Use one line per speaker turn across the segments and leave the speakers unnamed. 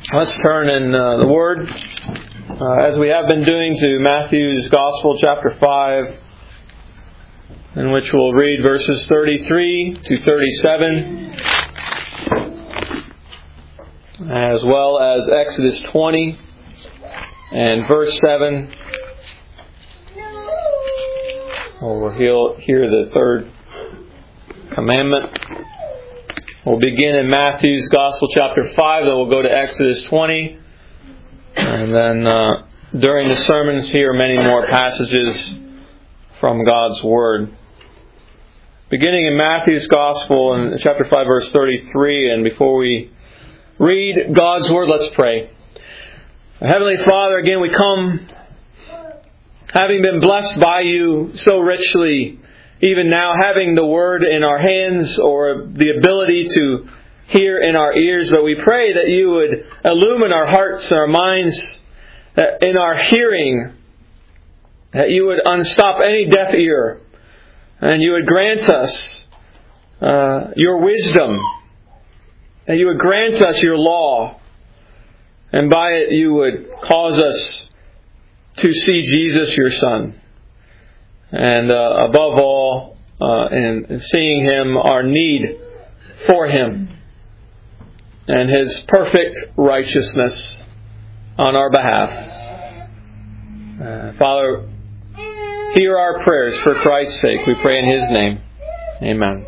Let's turn in the Word, as we have been doing, to Matthew's Gospel, chapter 5, in which we'll read verses 33 to 37, as well as Exodus 20 and verse 7. We'll hear the third commandment. We'll begin in Matthew's Gospel, chapter 5, then we'll go to Exodus 20. And then during the sermons, hear many more passages from God's Word. Beginning in Matthew's Gospel, in chapter 5, verse 33, and before we read God's Word, let's pray. Heavenly Father, again we come, having been blessed by You so richly, even now having the Word in our hands or the ability to hear in our ears, but we pray that You would illumine our hearts and our minds, that in our hearing, that You would unstop any deaf ear, and You would grant us Your wisdom, that You would grant us Your law, and by it You would cause us to see Jesus, Your Son. And above all, in seeing Him, our need for Him and His perfect righteousness on our behalf. Father, hear our prayers for Christ's sake. We pray in His name. Amen.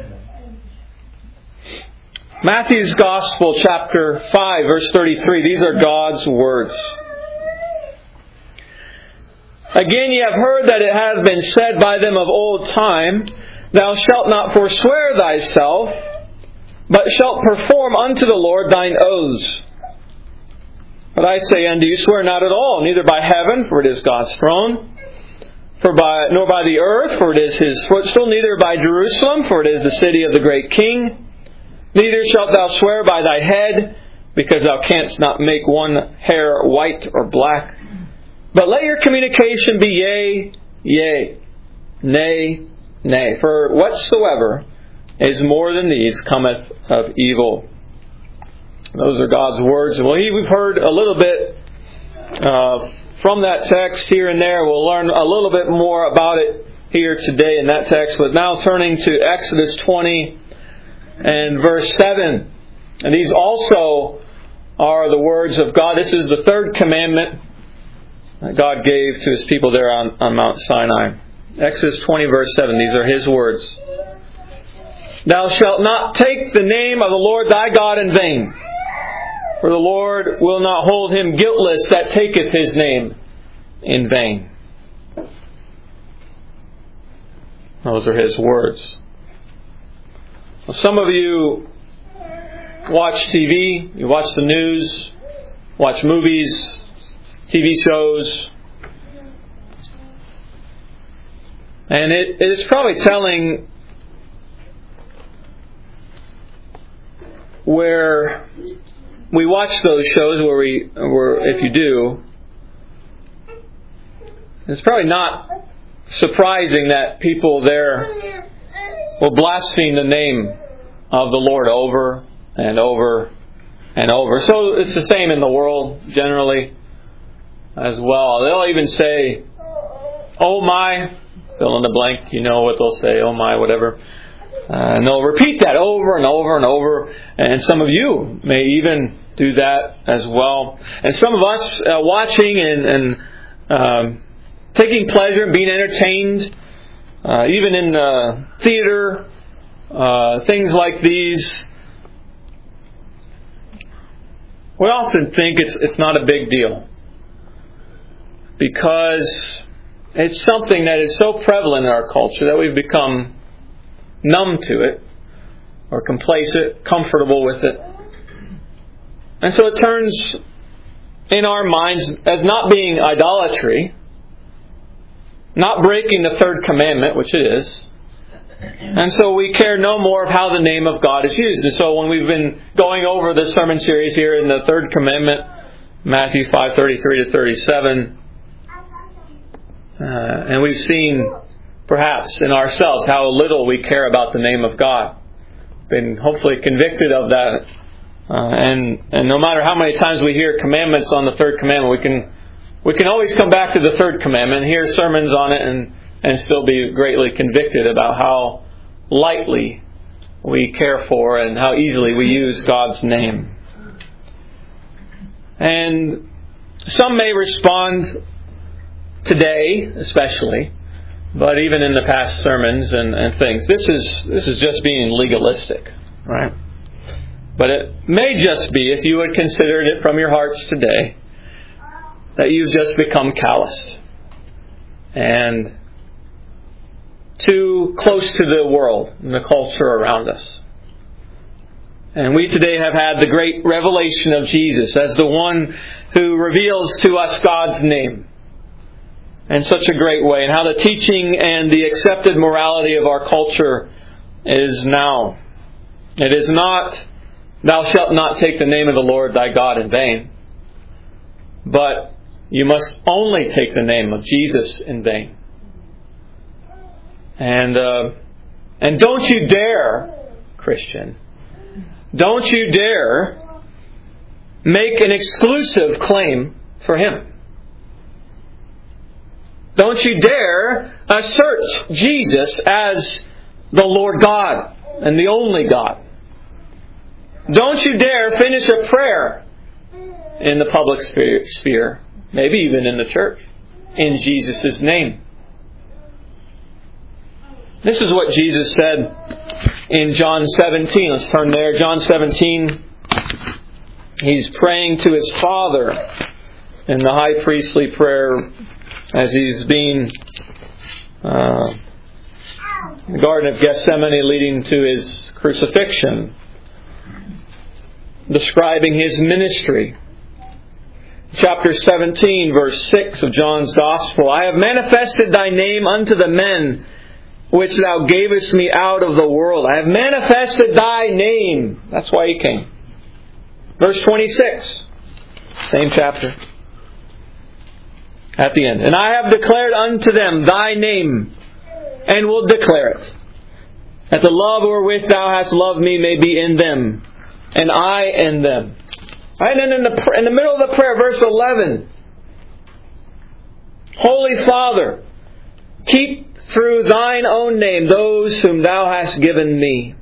Matthew's Gospel, chapter 5, verse 33. These are God's words. Again, ye have heard that it hath been said by them of old time, Thou shalt not forswear thyself, but shalt perform unto the Lord thine oaths. But I say unto you, swear not at all, neither by heaven, for it is God's throne, nor by the earth, for it is His footstool, neither by Jerusalem, for it is the city of the great King. Neither shalt thou swear by thy head, because thou canst not make one hair white or black. But let your communication be yea, yea, nay, nay. For whatsoever is more than these cometh of evil. Those are God's words. Well, we've heard a little bit from that text here and there. We'll learn a little bit more about it here today in that text. But now turning to Exodus 20 and verse 7. And these also are the words of God. This is the third commandment that God gave to His people there on Mount Sinai. Exodus 20 verse 7. These are His words. Thou shalt not take the name of the Lord thy God in vain, for the Lord will not hold him guiltless that taketh His name in vain. Those are His words. Well, some of you watch TV, you watch the news, watch movies, TV shows, and it's probably telling where we watch those shows, where if you do, it's probably not surprising that people there will blaspheme the name of the Lord over and over and over. So it's the same in the world generally as well. They'll even say, oh my, fill in the blank, you know what they'll say, oh my, whatever. And they'll repeat that over and over and over. And some of you may even do that as well. And some of us watching and taking pleasure in being entertained, even in the theater, things like these, we often think it's not a big deal, because it's something that is so prevalent in our culture that we've become numb to it, or complacent, comfortable with it. And so it turns in our minds as not being idolatry, not breaking the third commandment, which it is. And so we care no more of how the name of God is used. And so when we've been going over this sermon series here in the third commandment, Matthew 5:33 to 37, and we've seen perhaps in ourselves how little we care about the name of God. Been hopefully convicted of that And no matter how many times we hear commandments on the third commandment, we can always come back to the third commandment, hear sermons on it, and still be greatly convicted about how lightly we care for and how easily we use God's name. And some may respond today, especially, but even in the past sermons and things, this is just being legalistic, right? But it may just be, if you would consider it from your hearts today, that you've just become calloused and too close to the world and the culture around us. And we today have had the great revelation of Jesus as the one who reveals to us God's name in such a great way, and how the teaching and the accepted morality of our culture is now. It is not, "Thou shalt not take the name of the Lord thy God in vain," but you must only take the name of Jesus in vain. And don't you dare, Christian, don't you dare make an exclusive claim for Him. Don't you dare assert Jesus as the Lord God and the only God. Don't you dare finish a prayer in the public sphere, maybe even in the church, in Jesus' name. This is what Jesus said in John 17. Let's turn there. John 17. He's praying to His Father in the high priestly prayer as He's being in the Garden of Gethsemane leading to His crucifixion, describing His ministry. Chapter 17, verse 6 of John's Gospel. "I have manifested Thy name unto the men which Thou gavest me out of the world." I have manifested Thy name. That's why He came. Verse 26, same chapter. At the end. "And I have declared unto them Thy name, and will declare it, that the love wherewith Thou hast loved me may be in them, and I in them." Right? And in the middle of the prayer, verse 11, "Holy Father, keep through Thine own name those whom Thou hast given me."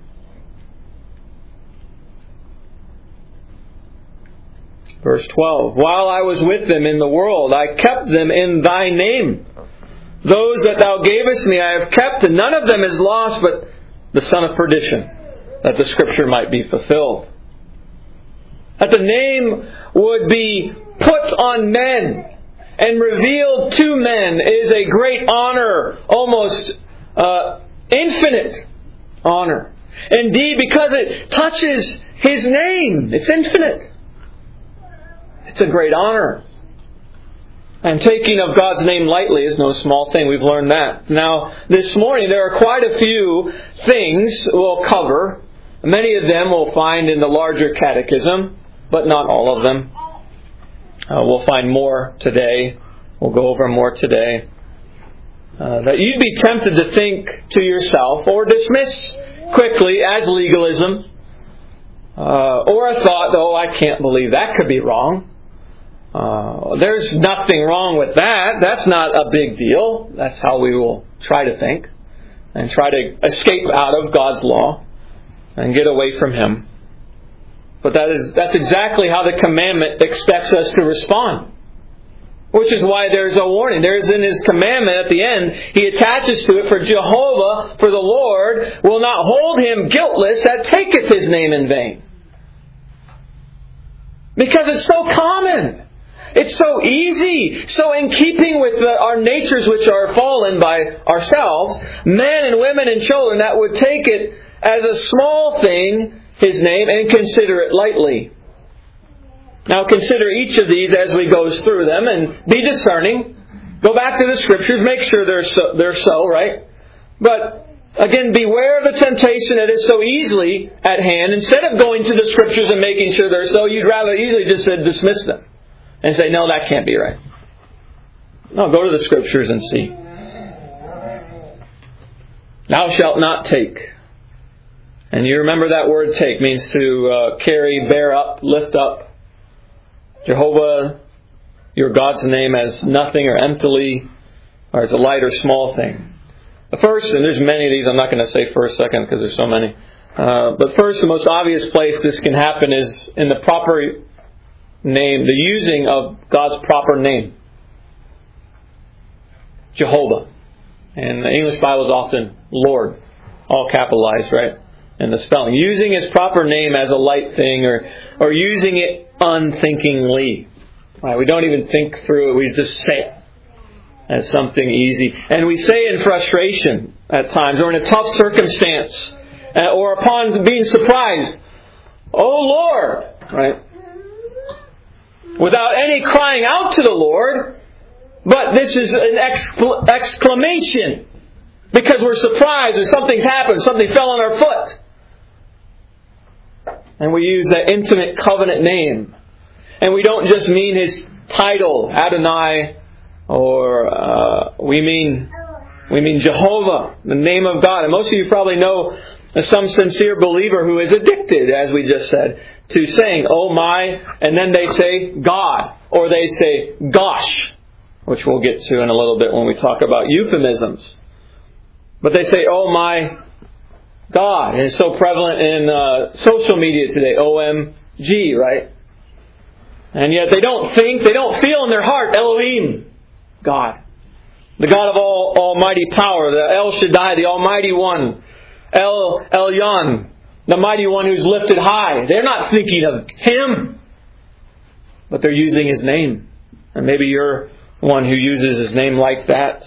Verse 12, "While I was with them in the world, I kept them in Thy name. Those that Thou gavest me I have kept, and none of them is lost, but the son of perdition, that the Scripture might be fulfilled." That the name would be put on men and revealed to men is a great honor, almost infinite honor. Indeed, because it touches His name, it's infinite. It's a great honor. And taking of God's name lightly is no small thing. We've learned that. Now, this morning there are quite a few things we'll cover. Many of them we'll find in the larger catechism, but not all of them. We'll find more today. We'll go over more today. That you'd be tempted to think to yourself, or dismiss quickly as legalism, or a thought, "Oh, I can't believe that could be wrong. There's nothing wrong with that. That's not a big deal." That's how we will try to think and try to escape out of God's law and get away from Him. But that's exactly how the commandment expects us to respond. Which is why there's a warning. There's in His commandment at the end, He attaches to it, "For Jehovah, for the Lord, will not hold him guiltless that taketh His name in vain." Because it's so common. It's so easy. So in keeping with our natures which are fallen by ourselves, men and women and children that would take it as a small thing, His name, and consider it lightly. Now consider each of these as we go through them and be discerning. Go back to the Scriptures, make sure they're so, right? But again, beware of the temptation that is so easily at hand. Instead of going to the Scriptures and making sure they're so, you'd rather easily just dismiss them and say, "No, that can't be right." No, go to the Scriptures and see. "Thou shalt not take." And you remember that word take means to carry, bear up, lift up. Jehovah, your God's name, as nothing or emptily, or as a light or small thing. The first, and there's many of these, I'm not going to say first, second, because there's so many. But first, the most obvious place this can happen is in the proper name, the using of God's proper name. Jehovah. And the English Bible is often Lord, all capitalized, right? And the spelling. Using His proper name as a light thing, or using it unthinkingly. Right? We don't even think through it, we just say it as something easy. And we say in frustration at times, or in a tough circumstance, or upon being surprised, "Oh Lord!" Right? Without any crying out to the Lord, but this is an exclamation because we're surprised or something's happened, something fell on our foot. And we use that intimate covenant name. And we don't just mean His title, Adonai, or we mean Jehovah, the name of God. And most of you probably know some sincere believer who is addicted, as we just said, to saying, "Oh my," and then they say God, or they say gosh, which we'll get to in a little bit when we talk about euphemisms. But they say, "Oh my God," and it's so prevalent in social media today, OMG, right? And yet they don't think, they don't feel in their heart, Elohim, God. The God of all almighty power, the El Shaddai, the Almighty One. El Elyon, the Mighty One who's lifted high. They're not thinking of Him, but they're using His name. And maybe you're one who uses His name like that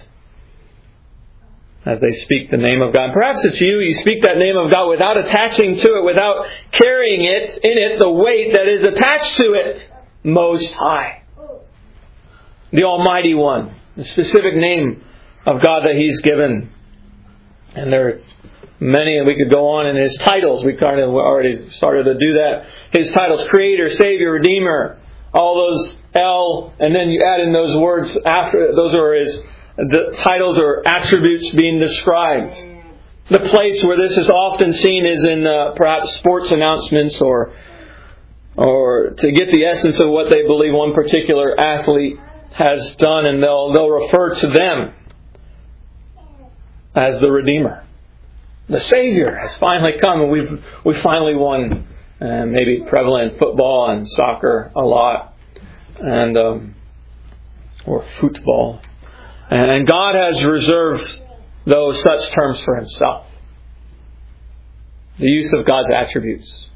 as they speak the name of God. Perhaps it's you speak that name of God without attaching to it, without carrying it in it, the weight that is attached to it. Most High. The Almighty One. The specific name of God that He's given. And there are many, and we could go on in His titles. We kind of already started to do that. His titles: Creator, Savior, Redeemer. All those El, and then you add in those words after. Those are the titles or attributes being described. The place where this is often seen is in perhaps sports announcements, or to get the essence of what they believe one particular athlete has done, and they'll refer to them as the Redeemer. The Savior has finally come, and we've finally won. And maybe prevalent in football and soccer a lot, and or football. And God has reserved those such terms for Himself. The use of God's attributes.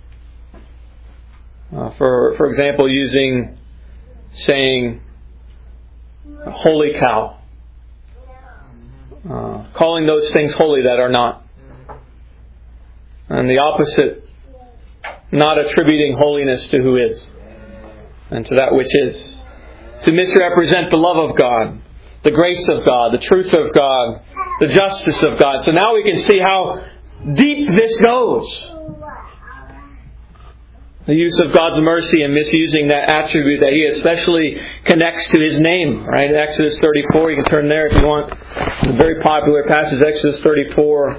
For example, saying "holy cow," calling those things holy that are not. And the opposite, not attributing holiness to who is, and to that which is. To misrepresent the love of God, the grace of God, the truth of God, the justice of God. So now we can see how deep this goes. The use of God's mercy and misusing that attribute that He especially connects to His name. Right? In Exodus 34, you can turn there if you want. It's a very popular passage, Exodus 34.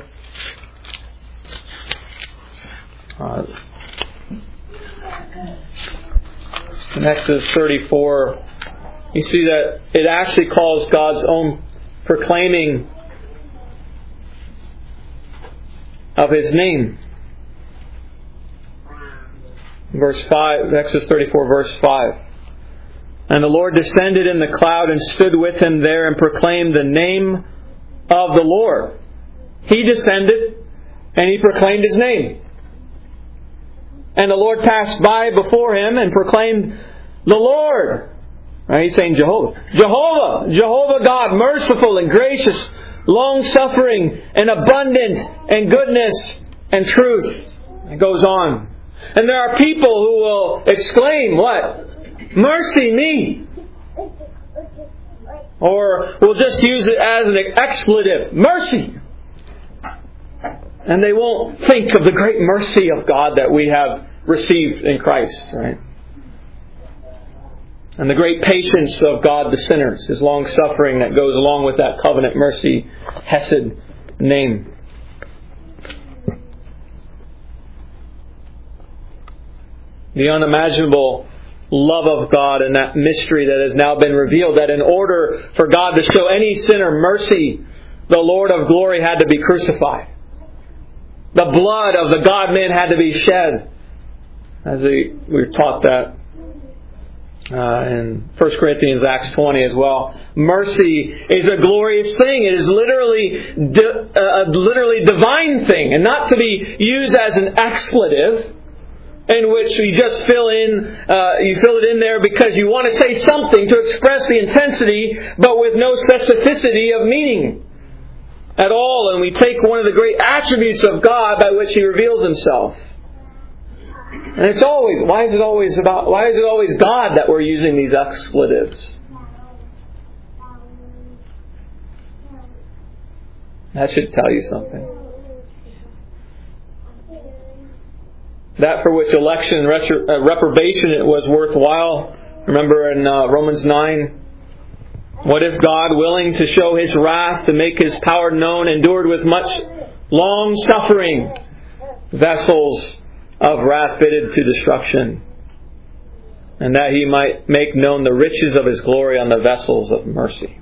In Exodus 34, you see that it actually calls God's own proclaiming of His name. Verse 5, Exodus 34, verse 5. And the Lord descended in the cloud and stood with him there and proclaimed the name of the Lord. He descended and He proclaimed His name. And the Lord passed by before him and proclaimed the Lord. Right? He's saying Jehovah. Jehovah God, merciful and gracious, long-suffering and abundant in goodness and truth. It goes on. And there are people who will exclaim, what? Mercy me. Or we'll just use it as an expletive. Mercy. And they won't think of the great mercy of God that we have received in Christ, right? And the great patience of God the sinners, His long suffering that goes along with that covenant mercy, Hesed name. the unimaginable love of God and that mystery that has now been revealed, that in order for God to show any sinner mercy, the Lord of glory had to be crucified. The blood of the God-man had to be shed. As we were taught that in 1 Corinthians, Acts 20 as well. Mercy is a glorious thing. It is a literally divine thing, and not to be used as an expletive in which you just fill it in there because you want to say something to express the intensity, but with no specificity of meaning at all. And we take one of the great attributes of God by which He reveals Himself. And it's always, why is it always God that we're using these expletives? That should tell you something. That for which election and reprobation it was worthwhile. Remember in Romans 9, what if God, willing to show His wrath, to make His power known, endured with much long suffering vessels of wrath fitted to destruction, and that He might make known the riches of His glory on the vessels of mercy.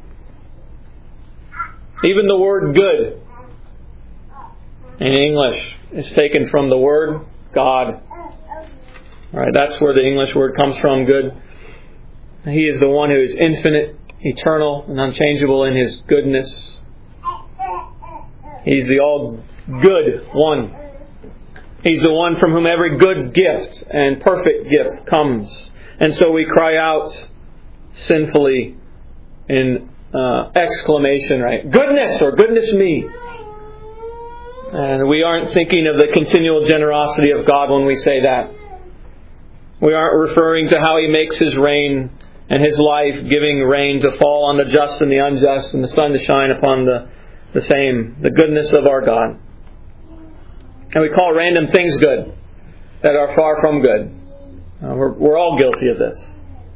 Even the word good in English is taken from the word God. Right, that's where the English word comes from, good. He is the one who is infinite, eternal, and unchangeable in His goodness. He's the all good one. He's the one from whom every good gift and perfect gift comes. And so we cry out sinfully in exclamation, right? Goodness, or goodness me. And we aren't thinking of the continual generosity of God when we say that. We aren't referring to how He makes His rain and His life, giving rain to fall on the just and the unjust, and the sun to shine upon the same. The goodness of our God. And we call random things good that are far from good. We're all guilty of this.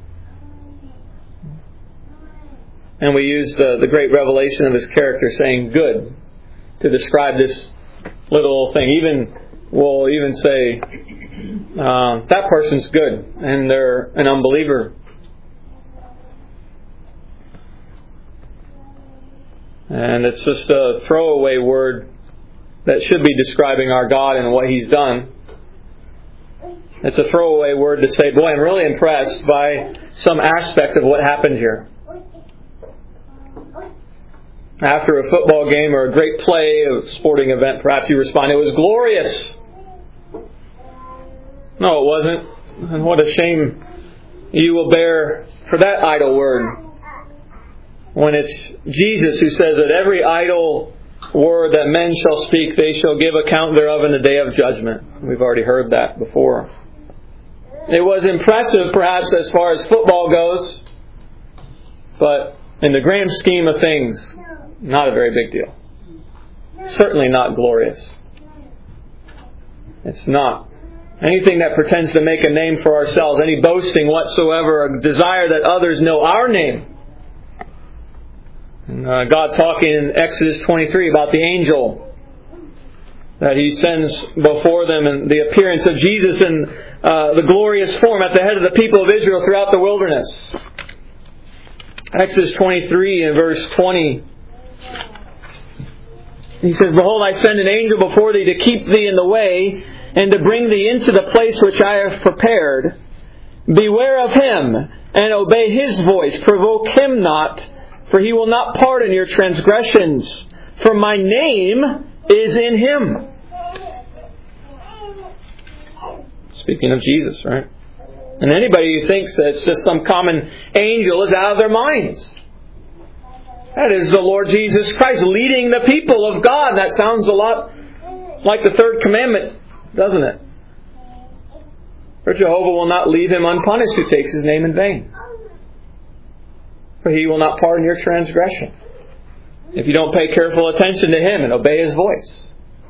And we use the great revelation of His character, saying good, to describe this little thing. We'll even say, that person's good, and they're an unbeliever. And it's just a throwaway word that should be describing our God and what He's done. It's a throwaway word to say, boy, I'm really impressed by some aspect of what happened here. After a football game or a great play, a sporting event, perhaps you respond, it was glorious. No, it wasn't. And what a shame you will bear for that idle word, when it's Jesus who says that every idle word that men shall speak, they shall give account thereof in the day of judgment. We've already heard that before. It was impressive, perhaps, as far as football goes, but in the grand scheme of things, not a very big deal. Certainly not glorious. It's not. Anything that pretends to make a name for ourselves, any boasting whatsoever, a desire that others know our name. God talking in Exodus 23 about the angel that He sends before them, and the appearance of Jesus in the glorious form at the head of the people of Israel throughout the wilderness. Exodus 23 and verse 20. He says, behold, I send an angel before thee to keep thee in the way, and to bring thee into the place which I have prepared. Beware of him, and obey his voice. Provoke him not, for he will not pardon your transgressions. For my name is in him. Speaking of Jesus, right? And anybody who thinks that it's just some common angel is out of their minds. That is the Lord Jesus Christ leading the people of God. That sounds a lot like the third commandment, doesn't it? For Jehovah will not leave him unpunished who takes his name in vain. For he will not pardon your transgression if you don't pay careful attention to him and obey his voice.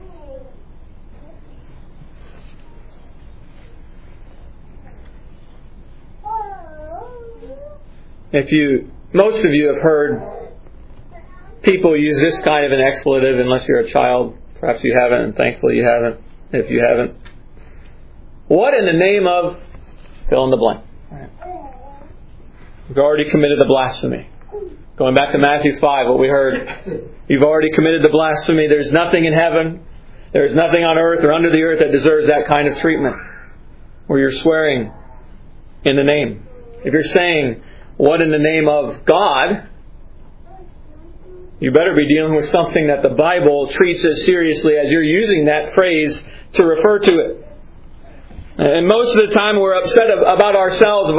Most of you have heard people use this kind of an expletive, unless you're a child. Perhaps you haven't, and thankfully you haven't, if you haven't. What in the name of Fill in the blank. Right. You've already committed the blasphemy. Going back to Matthew 5, what we heard. You've already committed the blasphemy. There's nothing in heaven, there's nothing on earth or under the earth that deserves that kind of treatment. Where you're swearing in the name. If you're saying, what in the name of God, you better be dealing with something that the Bible treats as seriously as you're using that phrase to refer to it. And most of the time we're upset about ourselves,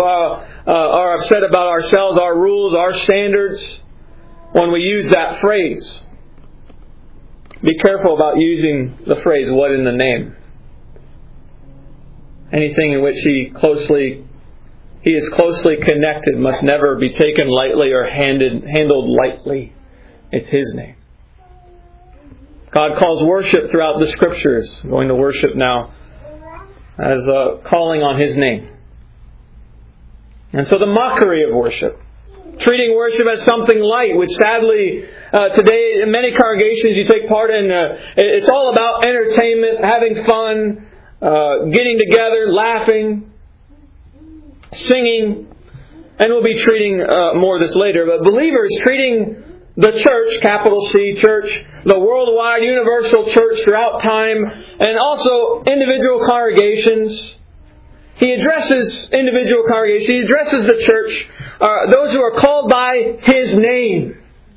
our rules, our standards, when we use that phrase. Be careful about using the phrase, what in the name. Anything in which He is closely connected must never be taken lightly or handled lightly. It's His name. God calls worship throughout the Scriptures. I'm going to worship now as a calling on His name. And so the mockery of worship. Treating worship as something light, which sadly today in many congregations you take part in, it's all about entertainment, having fun, getting together, laughing, singing, and we'll be treating more of this later. But believers treating the church, capital C church, the worldwide universal church throughout time, and also individual congregations. He addresses individual congregations. He addresses the church, those who are called by His name.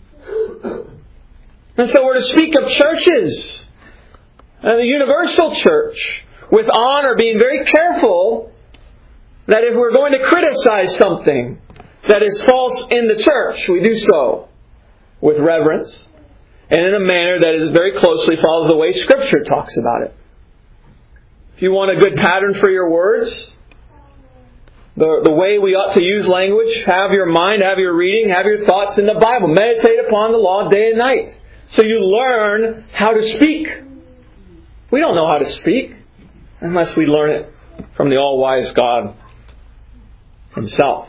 And so we're to speak of churches, and the universal church, with honor, being very careful that if we're going to criticize something that is false in the church, we do so with reverence and in a manner that is very closely follows the way Scripture talks about it. If you want a good pattern for your words, the way we ought to use language, have your mind, have your reading, have your thoughts in the Bible. Meditate upon the law day and night. So you learn how to speak. We don't know how to speak unless we learn it from the all-wise God Himself.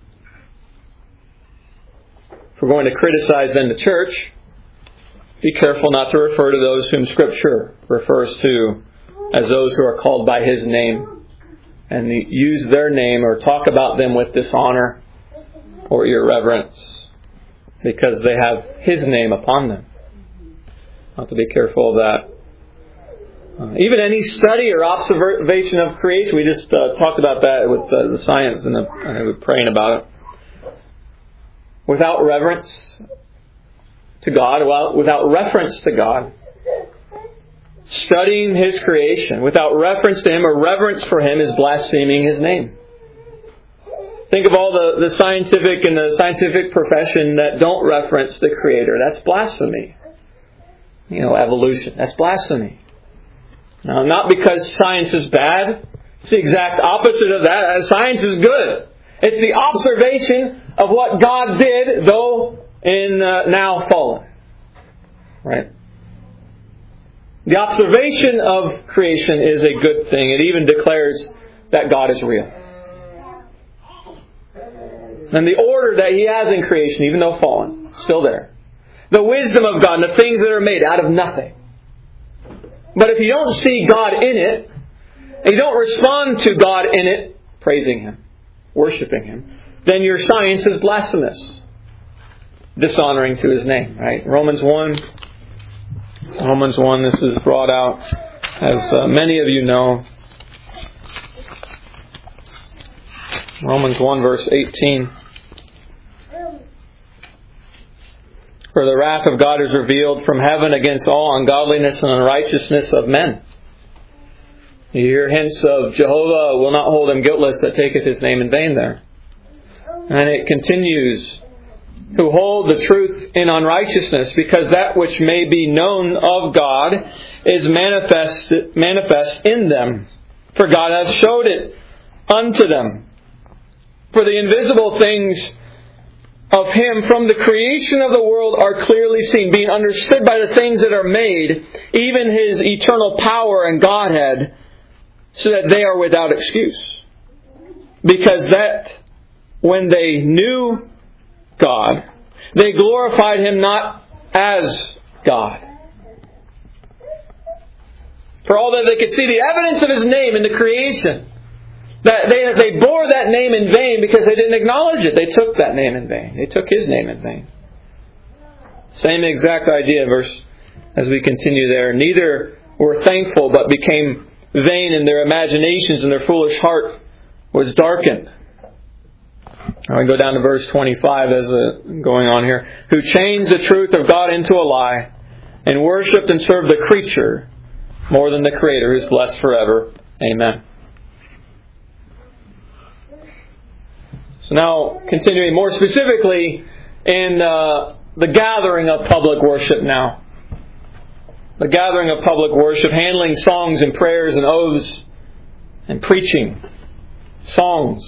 If we're going to criticize then the church, be careful not to refer to those whom Scripture refers to as those who are called by His name, and use their name or talk about them with dishonor or irreverence because they have His name upon them. Have to be careful of that. Even any study or observation of creation, we just talked about that with the science and we're praying about it. Without reverence to God, without reference to God, studying His creation without reference to Him or reverence for Him is blaspheming His name. Think of all the scientific and the scientific profession that don't reference the Creator. That's blasphemy. Evolution. That's blasphemy. Now, not because science is bad. It's the exact opposite of that. Science is good. It's the observation of what God did, though in now fallen. Right? The observation of creation is a good thing. It even declares that God is real. And the order that He has in creation, even though fallen, still there. The wisdom of God and the things that are made out of nothing. But if you don't see God in it, and you don't respond to God in it, praising Him, worshiping Him, then your science is blasphemous. Dishonoring to His name, right? Romans 1, this is brought out, as many of you know. Romans 1 verse 18. For the wrath of God is revealed from heaven against all ungodliness and unrighteousness of men. You hear hints of Jehovah will not hold him guiltless that taketh His name in vain there. And it continues, who hold the truth in unrighteousness, because that which may be known of God is manifest in them. For God hath showed it unto them. For the invisible things of Him from the creation of the world are clearly seen, being understood by the things that are made, even His eternal power and Godhead, so that they are without excuse. Because that when they knew God, they glorified Him not as God. For all that they could see the evidence of His name in the creation, That they bore that name in vain because they didn't acknowledge it. They took that name in vain. They took His name in vain. Same exact idea, verse as we continue there. Neither were thankful, but became vain in their imaginations, and their foolish heart was darkened. I go down to verse 25 as going on here. Who changed the truth of God into a lie, and worshipped and served the creature more than the Creator, who is blessed forever. Amen. So now, continuing more specifically in the gathering of public worship now. The gathering of public worship, handling songs and prayers and oaths and preaching. Songs.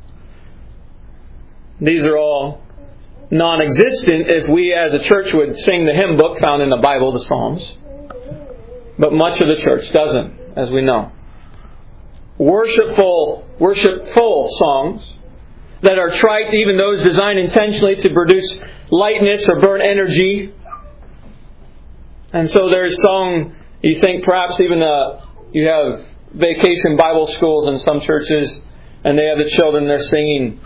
These are all non-existent if we as a church would sing the hymn book found in the Bible, the Psalms. But much of the church doesn't, as we know. Worshipful songs that are trite, even those designed intentionally to produce lightness or burn energy. And so there's song, you think perhaps even you have vacation Bible schools in some churches, and they have the children, they're singing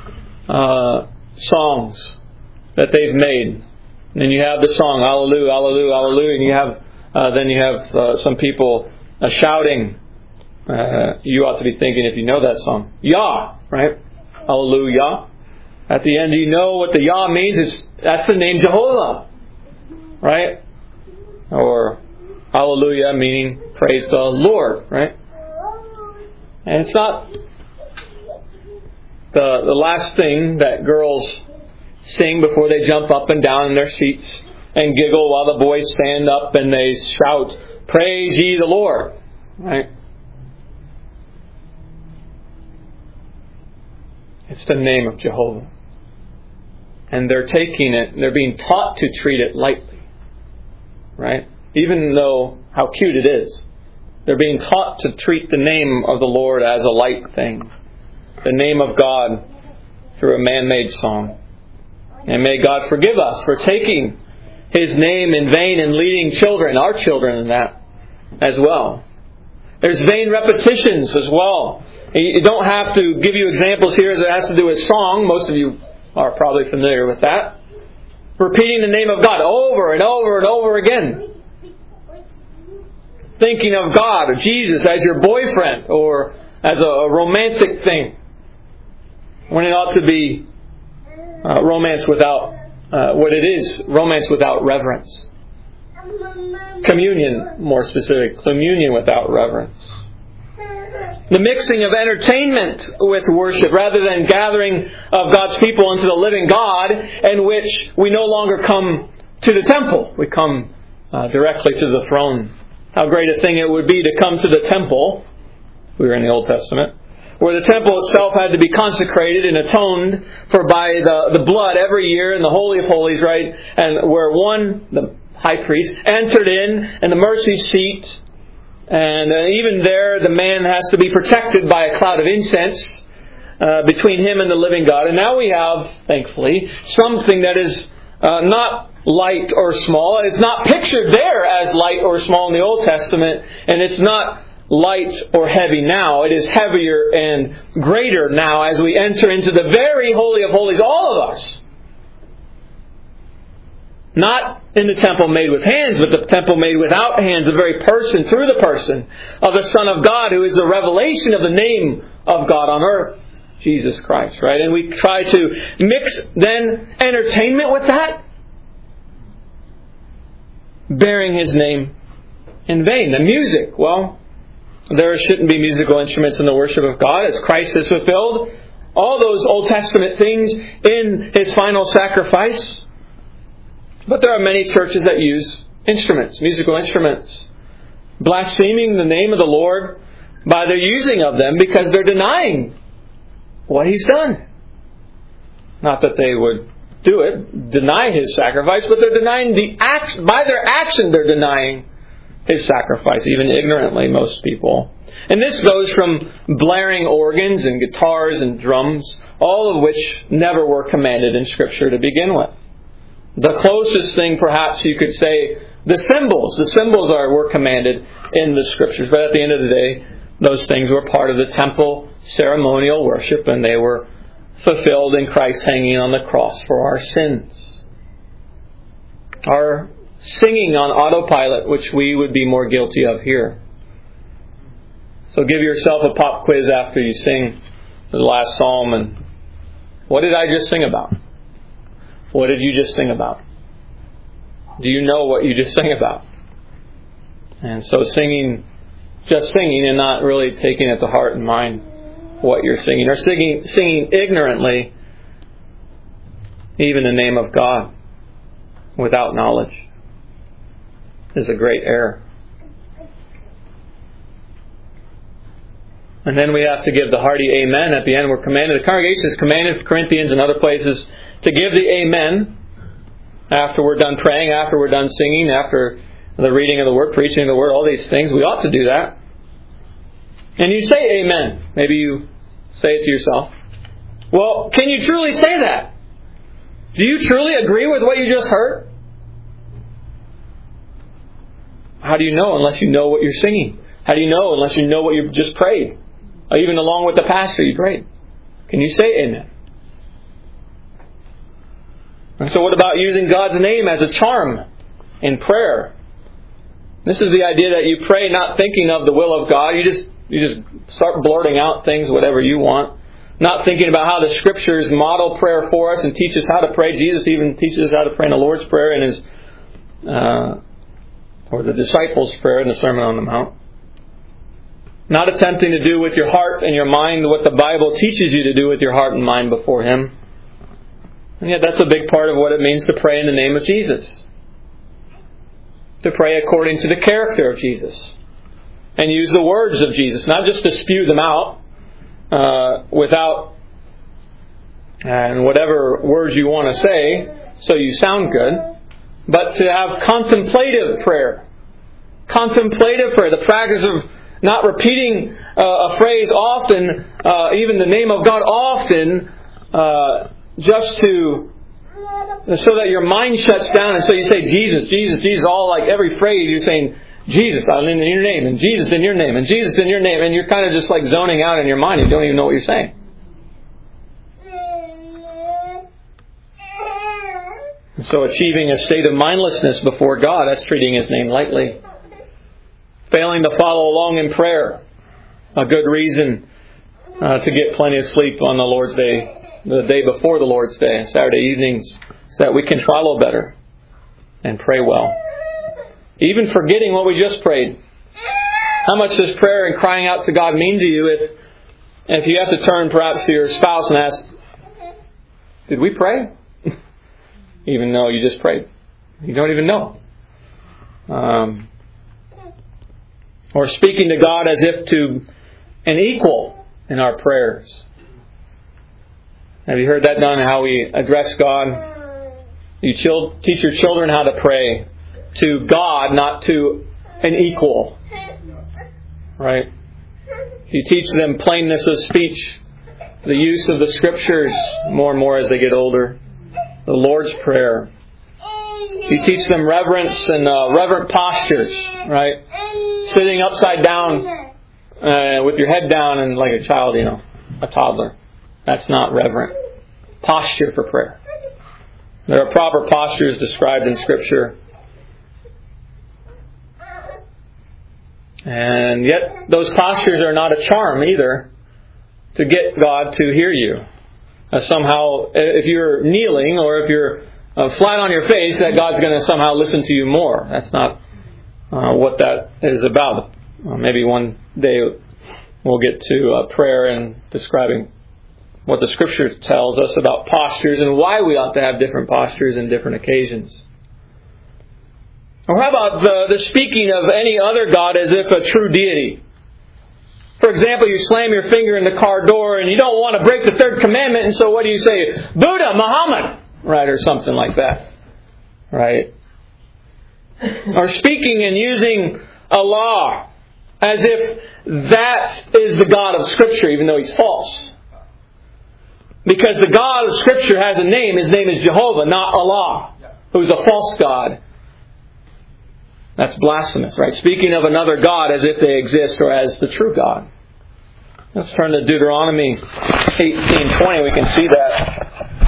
songs that they've made. And then you have the song, Hallelujah, Hallelujah, Hallelujah, and you have some people shouting. You ought to be thinking, if you know that song, Yah, right? Hallelujah. At the end, you know what the Yah means? That's the name Jehovah, right? Or Hallelujah, meaning praise the Lord, right? And it's not the last thing that girls sing before they jump up and down in their seats and giggle while the boys stand up and they shout, "Praise ye the Lord," right? It's the name of Jehovah. And they're taking it, they're being taught to treat it lightly. Right? Even though how cute it is. They're being taught to treat the name of the Lord as a light thing. The name of God through a man-made song. And may God forgive us for taking His name in vain and leading children, our children, in that as well. There's vain repetitions as well. You don't have to give you examples here that has to do with song. Most of you are probably familiar with that. Repeating the name of God over and over and over again. Thinking of God or Jesus as your boyfriend or as a romantic thing. When it ought to be romance without what it is, romance without reverence. Communion, more specific, communion without reverence. The mixing of entertainment with worship rather than gathering of God's people into the living God, in which we no longer come to the temple. We come directly to the throne. How great a thing it would be to come to the temple, if we were in the Old Testament, where the temple itself had to be consecrated and atoned for by the blood every year in the Holy of Holies, right? And where one, the high priest, entered in, and the mercy seat. And even there, the man has to be protected by a cloud of incense between him and the living God. And now we have, thankfully, something that is not light or small. It's not pictured there as light or small in the Old Testament. And it's not light or heavy now. It is heavier and greater now as we enter into the very Holy of Holies, all of us. Not in the temple made with hands, but the temple made without hands, the very person, through the person of the Son of God, who is the revelation of the name of God on earth, Jesus Christ, right? And we try to mix then entertainment with that, bearing His name in vain. The music, well, there shouldn't be musical instruments in the worship of God, as Christ has fulfilled all those Old Testament things in His final sacrifice. But there are many churches that use instruments, musical instruments, blaspheming the name of the Lord by their using of them because they're denying what He's done. Not that they would do it, deny His sacrifice, but they're denying by their action they're denying His sacrifice, even ignorantly, most people. And this goes from blaring organs and guitars and drums, all of which never were commanded in Scripture to begin with. The closest thing, perhaps you could say, the cymbals. The cymbals were commanded in the Scriptures. But at the end of the day, those things were part of the temple ceremonial worship, and they were fulfilled in Christ hanging on the cross for our sins. Our singing on autopilot, which we would be more guilty of here. So give yourself a pop quiz after you sing the last psalm, and what did I just sing about? What did you just sing about? Do you know what you just sang about? And so singing, just singing and not really taking it to heart and mind what you're singing, or singing ignorantly even the name of God without knowledge, is a great error. And then we have to give the hearty amen at the end. We're commanded, the congregation is commanded, Corinthians and other places, to give the amen after we're done praying, after we're done singing, after the reading of the Word, preaching of the Word, all these things. We ought to do that. And you say amen. Maybe you say it to yourself. Well, can you truly say that? Do you truly agree with what you just heard? How do you know unless you know what you're singing? How do you know unless you know what you just prayed? Or even along with the pastor you prayed. Can you say amen? And so what about using God's name as a charm in prayer? This is the idea that you pray not thinking of the will of God. You just start blurting out things, whatever you want. Not thinking about how the Scriptures model prayer for us and teach us how to pray. Jesus even teaches us how to pray in the Lord's Prayer in His, or the disciples' prayer in the Sermon on the Mount. Not attempting to do with your heart and your mind what the Bible teaches you to do with your heart and mind before Him. And yet that's a big part of what it means to pray in the name of Jesus. To pray according to the character of Jesus. And use the words of Jesus. Not just to spew them out without and whatever words you want to say so you sound good. But to have contemplative prayer. Contemplative prayer. The practice of not repeating a phrase often, even the name of God often, just to, so that your mind shuts down, and so you say Jesus, Jesus, Jesus, all like every phrase you're saying, Jesus in your name, and Jesus in your name, and Jesus in your name, and you're kind of just like zoning out in your mind. You don't even know what you're saying. And so achieving a state of mindlessness before God, that's treating His name lightly. Failing to follow along in prayer, a good reason to get plenty of sleep on the Lord's Day, the day before the Lord's Day, Saturday evenings, so that we can follow better and pray well. Even forgetting what we just prayed. How much does prayer and crying out to God mean to you if you have to turn perhaps to your spouse and ask, did we pray? Even though you just prayed. You don't even know. Or speaking to God as if to an equal in our prayers. Have you heard that done? How we address God? You teach your children how to pray to God, not to an equal. Right? You teach them plainness of speech, the use of the Scriptures more and more as they get older. The Lord's Prayer. You teach them reverence and reverent postures, right? Sitting upside down with your head down and like a child, a toddler. That's not reverent. Posture for prayer. There are proper postures described in Scripture. And yet those postures are not a charm either to get God to hear you. Somehow, if you're kneeling or if you're flat on your face, that God's going to somehow listen to you more. That's not what that is about. Maybe one day we'll get to prayer and describing what the Scripture tells us about postures and why we ought to have different postures in different occasions. Or how about the speaking of any other God as if a true deity? For example, you slam your finger in the car door and you don't want to break the third commandment, and so what do you say? Buddha, Muhammad, right, or something like that, right? Or speaking and using Allah as if that is the God of Scripture, even though He's false. Because the God of Scripture has a name. His name is Jehovah, not Allah, who's a false God. That's blasphemous, right? Speaking of another God as if they exist or as the true God. Let's turn to Deuteronomy 18:20. We can see that.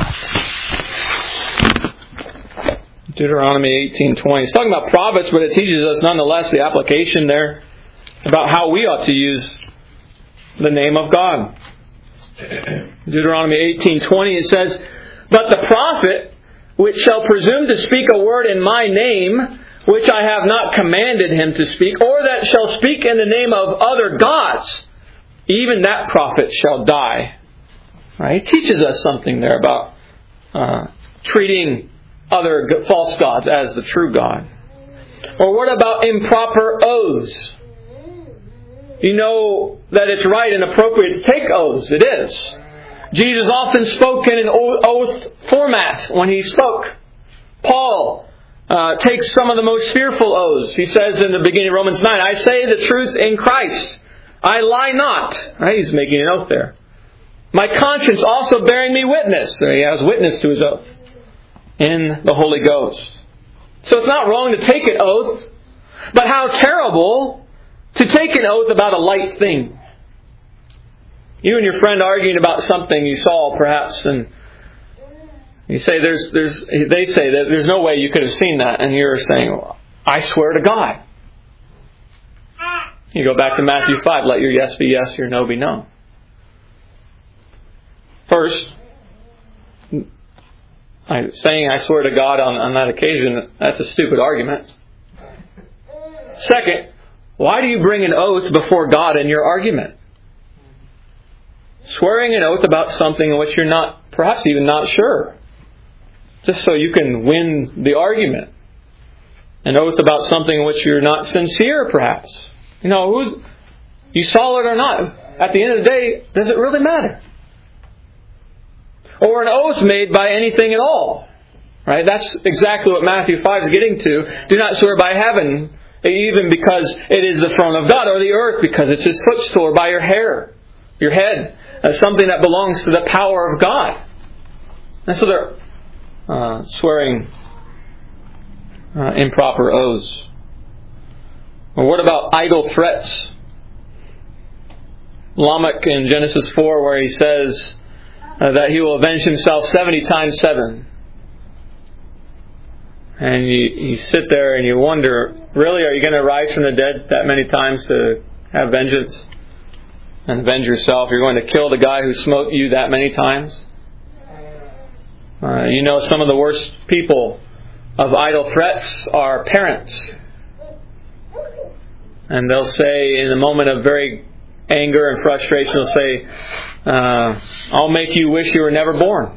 Deuteronomy 18:20. It's talking about prophets, but it teaches us nonetheless the application there about how we ought to use the name of God. Deuteronomy 18:20, it says, "But the prophet which shall presume to speak a word in my name, which I have not commanded him to speak, or that shall speak in the name of other gods, even that prophet shall die." Right? He teaches us something there about treating other false gods as the true God. Or what about improper oaths? You know that it's right and appropriate to take oaths. It is. Jesus often spoke in an oath format when He spoke. Paul takes some of the most fearful oaths. He says in the beginning of Romans 9, "I say the truth in Christ. I lie not." Right? He's making an oath there. "My conscience also bearing me witness." So he has witness to his oath in the Holy Ghost. So it's not wrong to take an oath, but how terrible to take an oath about a light thing. You and your friend arguing about something you saw, perhaps, and you say they say that there's no way you could have seen that, and you're saying, "Well, I swear to God." You go back to Matthew 5, "Let your yes be yes, your no be no." First, saying "I swear to God" on that occasion, that's a stupid argument. Second, why do you bring an oath before God in your argument? Swearing an oath about something in which you're not, perhaps even not sure, just so you can win the argument. An oath about something in which you're not sincere, perhaps. You know, you saw it or not. At the end of the day, does it really matter? Or an oath made by anything at all. Right? That's exactly what Matthew 5 is getting to. "Do not swear by heaven, even because it is the throne of God, or the earth because it's His footstool, or by your hair, your head, as something that belongs to the power of God." And so they're swearing improper oaths. Or what about idle threats? Lamech in Genesis 4, where he says that he will avenge himself 70 times 7. And you sit there and you wonder, really, are you going to rise from the dead that many times to have vengeance and avenge yourself? You're going to kill the guy who smote you that many times? You know, some of the worst people of idle threats are parents. And they'll say, in a moment of very anger and frustration, they'll say, "I'll make you wish you were never born."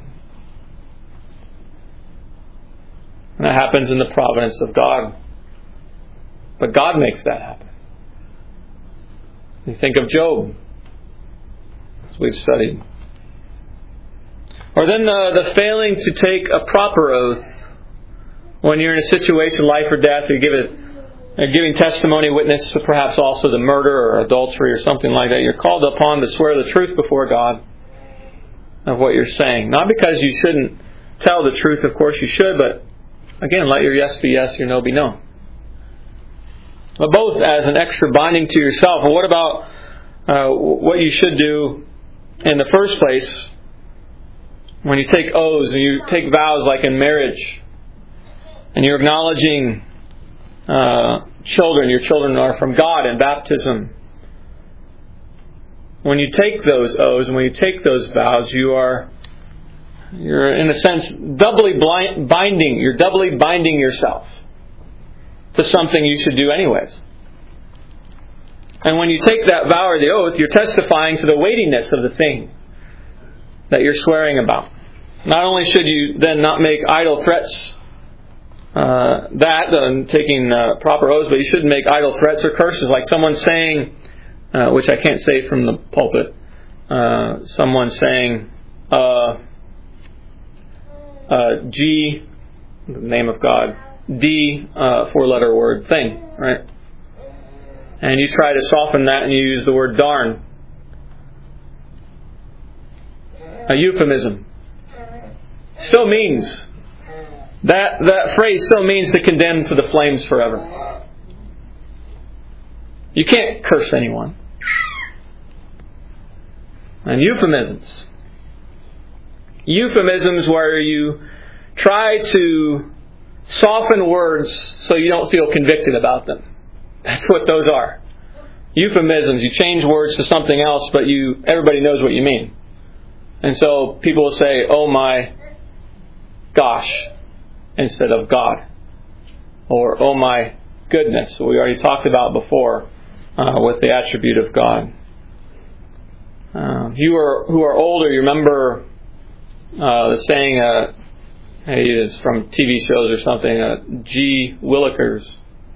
And that happens in the providence of God. But God makes that happen. You think of Job, as we've studied. Or then the failing to take a proper oath when you're in a situation, life or death, you're giving testimony, witness to perhaps also the murder or adultery or something like that. You're called upon to swear the truth before God of what you're saying. Not because you shouldn't tell the truth, of course you should, but again, let your yes be yes, your no be no. But both as an extra binding to yourself. And what about what you should do in the first place when you take oaths and you take vows like in marriage and you're acknowledging children, your children are from God in baptism. When you take those oaths and when you take those vows, you're in a sense doubly binding. You're doubly binding yourself to something you should do anyways. And when you take that vow or the oath, you're testifying to the weightiness of the thing that you're swearing about. Not only should you then not make idle threats, taking proper oaths, but you shouldn't make idle threats or curses, like someone saying, which I can't say from the pulpit, someone saying, G, the name of God, D, 4-letter word thing, right? And you try to soften that and you use the word darn. A euphemism. Still means, that phrase still means to condemn to the flames forever. You can't curse anyone. And euphemisms. Euphemisms where you try to soften words so you don't feel convicted about them. That's what those are. Euphemisms. You change words to something else, but everybody knows what you mean. And so people will say, "Oh my gosh," instead of God. Or, "Oh my goodness," we already talked about before with the attribute of God. You who are older, you remember the saying, it's from TV shows or something, G. Willikers.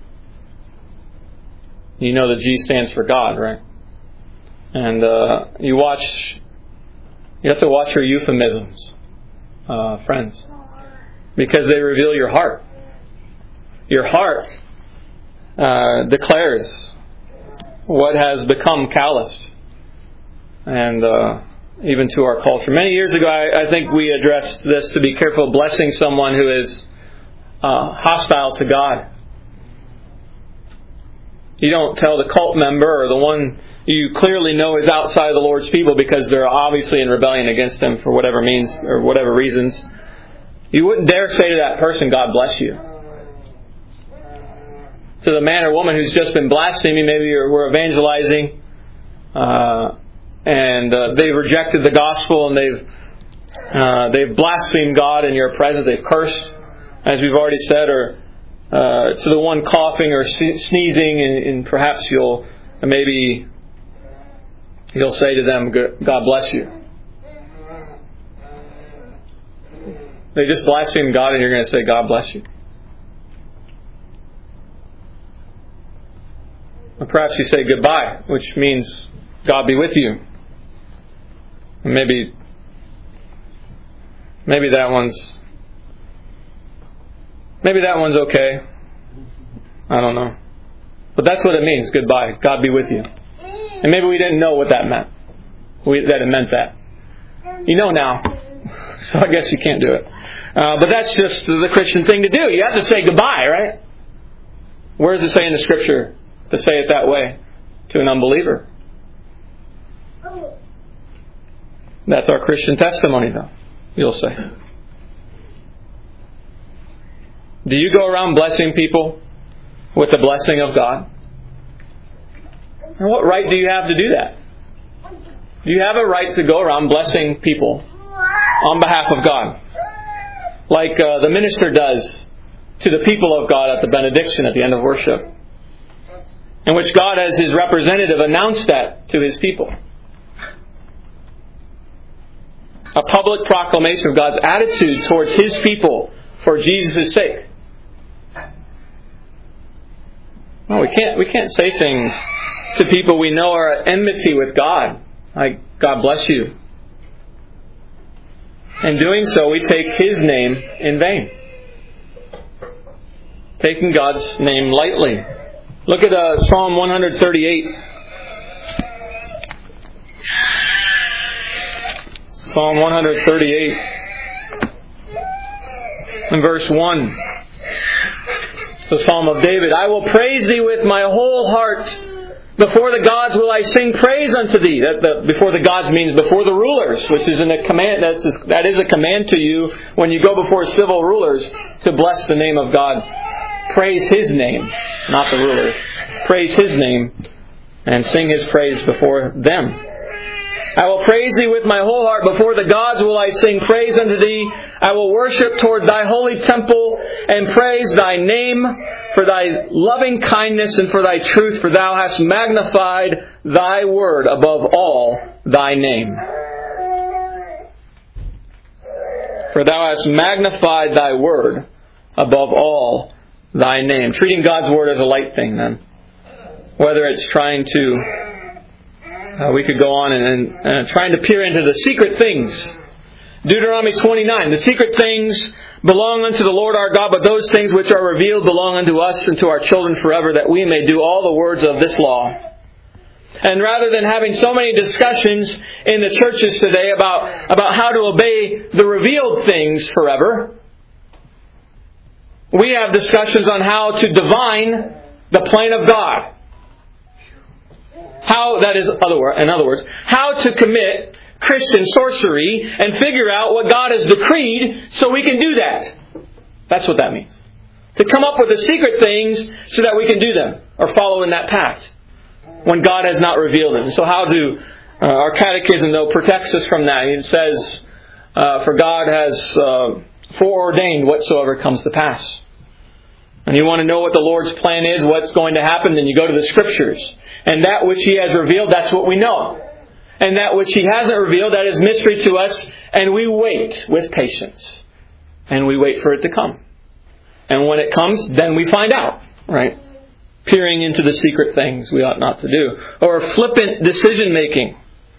You know the G stands for God, right? And you have to watch your euphemisms, friends, because they reveal your heart. Your heart declares what has become calloused, and even to our culture. Many years ago, I think we addressed this, to be careful of blessing someone who is hostile to God. You don't tell the cult member or the one you clearly know is outside the Lord's people because they're obviously in rebellion against Him for whatever means or whatever reasons. You wouldn't dare say to that person, "God bless you." To the man or woman who's just been blaspheming, maybe we're evangelizing, and they've rejected the gospel and they've blasphemed God in your presence. They've cursed, as we've already said, or to the one coughing or sneezing, and perhaps you'll say to them, "God bless you." They just blaspheme God, and you're going to say, "God bless you." Or perhaps you say goodbye, which means God be with you. And maybe that one's okay. I don't know. But that's what it means, goodbye. God be with you. And maybe we didn't know what that meant. That it meant that. You know now. So I guess you can't do it. But that's just the Christian thing to do. You have to say goodbye, right? Where does it say in the Scripture to say it that way to an unbeliever? That's our Christian testimony, though, you'll say. Do you go around blessing people with the blessing of God? And what right do you have to do that? Do you have a right to go around blessing people on behalf of God? Like the minister does to the people of God at the benediction at the end of worship, in which God as His representative announced that to His people. A public proclamation of God's attitude towards His people for Jesus' sake. No, we can't say things to people we know are at enmity with God, like "God bless you." In doing so, we take His name in vain, taking God's name lightly. Look at Psalm 138. Psalm 138 in verse 1. It's a Psalm of David. "I will praise Thee with my whole heart. Before the gods will I sing praise unto Thee." Before the gods means before the rulers, which is a command. That is a command to you when you go before civil rulers to bless the name of God. Praise His name, not the ruler. Praise His name and sing His praise before them. "I will praise Thee with my whole heart. Before the gods will I sing praise unto Thee. I will worship toward Thy holy temple and praise Thy name for Thy loving kindness and for Thy truth. For Thou hast magnified Thy word above all Thy name." For Thou hast magnified Thy word above all Thy name. Treating God's word as a light thing, then. Whether it's trying to... we could go on and trying to peer into the secret things. Deuteronomy 29. "The secret things belong unto the Lord our God, but those things which are revealed belong unto us and to our children forever, that we may do all the words of this law." And rather than having so many discussions in the churches today about how to obey the revealed things forever, we have discussions on how to divine the plan of God. in other words, how to commit Christian sorcery and figure out what God has decreed so we can do that. That's what that means. To come up with the secret things so that we can do them or follow in that path when God has not revealed them. So how do our catechism, though, protects us from that? It says, for God has foreordained whatsoever comes to pass. And you want to know what the Lord's plan is, what's going to happen, then you go to the Scriptures. And that which He has revealed, that's what we know. And that which He hasn't revealed, that is mystery to us. And we wait with patience. And we wait for it to come. And when it comes, then we find out. Right? Peering into the secret things we ought not to do. Or flippant decision making.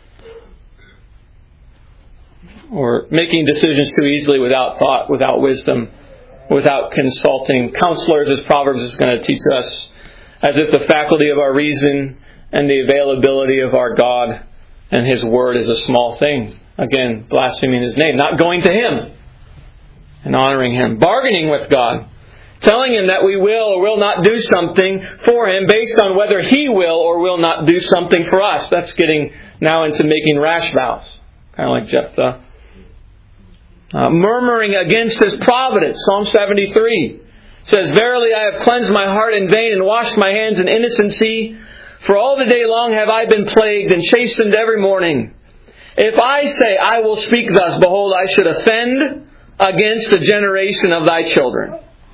Or making decisions too easily without thought, without wisdom, without consulting counselors, as Proverbs is going to teach us, as if the faculty of our reason and the availability of our God and His Word is a small thing. Again, blaspheming His name. Not going to Him and honoring Him. Bargaining with God. Telling Him that we will or will not do something for Him based on whether He will or will not do something for us. That's getting now into making rash vows. Kind of like Jephthah. Murmuring against His providence. Psalm 73 says, Verily I have cleansed my heart in vain and washed my hands in innocency. For all the day long have I been plagued and chastened every morning. If I say, I will speak thus, behold, I should offend against the generation of thy children.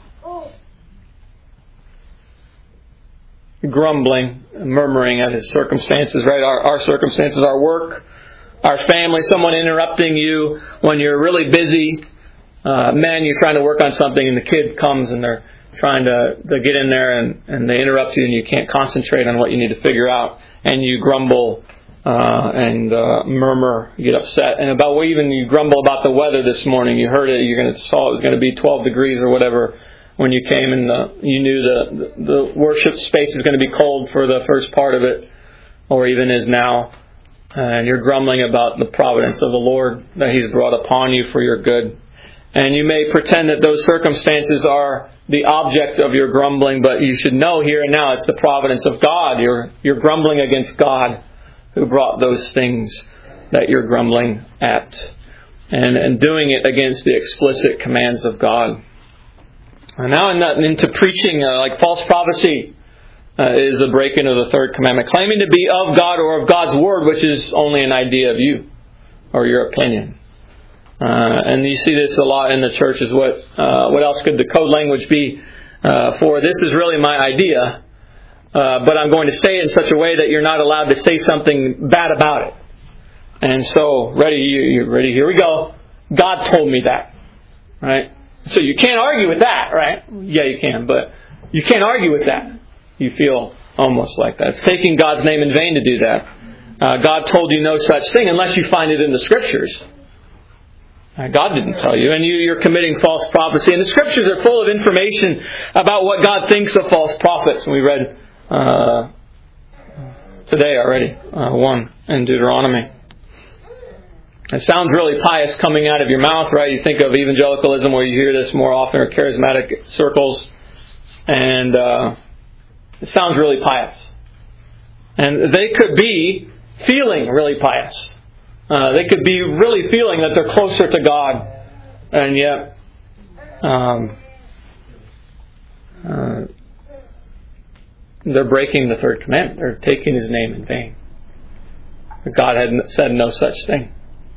Grumbling, murmuring at his circumstances, right? Our circumstances, our work, our family, someone interrupting you when you're really busy. Man, you're trying to work on something and the kid comes and they're trying to get in there and they interrupt you and you can't concentrate on what you need to figure out. And you grumble and murmur, you get upset. And about even you grumble about the weather this morning. You heard it, saw it was going to be 12 degrees or whatever when you came and you knew the worship space is going to be cold for the first part of it, or even is now. And you're grumbling about the providence of the Lord that He's brought upon you for your good. And you may pretend that those circumstances are the object of your grumbling, but you should know here and now it's the providence of God. You're grumbling against God who brought those things that you're grumbling at. And doing it against the explicit commands of God. And now into preaching like false prophecy is a breaking of the third commandment. Claiming to be of God or of God's Word, which is only an idea of you or your opinion. And you see this a lot in the church is what else could the code language be for this is really my idea, but I'm going to say it in such a way that you're not allowed to say something bad about it. And so, you're ready, here we go. God told me that. Right? So you can't argue with that, right? Yeah, you can, but you can't argue with that. You feel almost like that. It's taking God's name in vain to do that. God told you no such thing unless you find it in the Scriptures. God didn't tell you, and you're committing false prophecy. And the Scriptures are full of information about what God thinks of false prophets. And we read today already, one in Deuteronomy. It sounds really pious coming out of your mouth, right? You think of evangelicalism where you hear this more often, or charismatic circles, and it sounds really pious. And they could be feeling really pious. They could be really feeling that they're closer to God, and yet they're breaking the third commandment. They're taking His name in vain. God had said no such thing.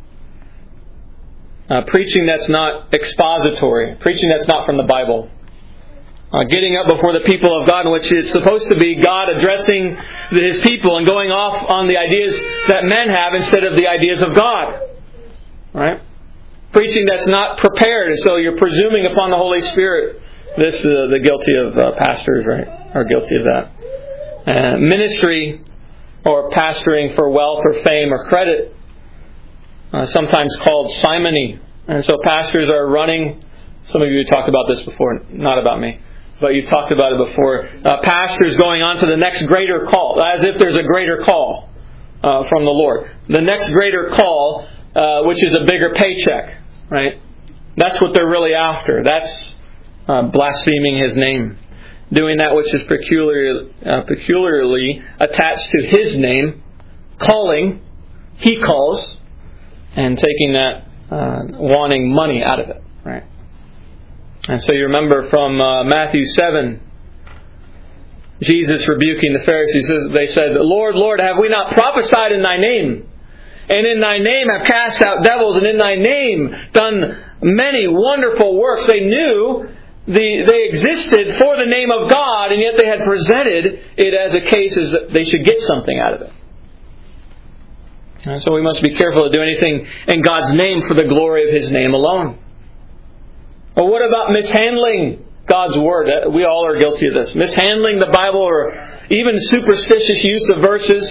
Preaching that's not expository. Preaching that's not from the Bible. Getting up before the people of God, in which it's supposed to be God addressing His people and going off on the ideas that men have instead of the ideas of God. Right? Preaching that's not prepared, so you're presuming upon the Holy Spirit. This the guilty of pastors, right? Are guilty of that. Ministry or pastoring for wealth or fame or credit. Sometimes called simony. And so pastors are running. Some of you talked about this before, not about me, but you've talked about it before. Pastors going on to the next greater call, as if there's a greater call from the Lord. The next greater call, which is a bigger paycheck, right? That's what they're really after. That's blaspheming His name. doing that which is peculiarly attached to His name, calling, He calls, and taking that, wanting money out of it. Right? And so you remember from Matthew 7, Jesus rebuking the Pharisees, they said, Lord, Lord, have we not prophesied in Thy name? And in Thy name have cast out devils, and in Thy name done many wonderful works. They knew they existed for the name of God, and yet they had presented it as a case as that they should get something out of it. And so we must be careful to do anything in God's name for the glory of His name alone. But what about mishandling God's Word? We all are guilty of this. Mishandling the Bible, or even superstitious use of verses.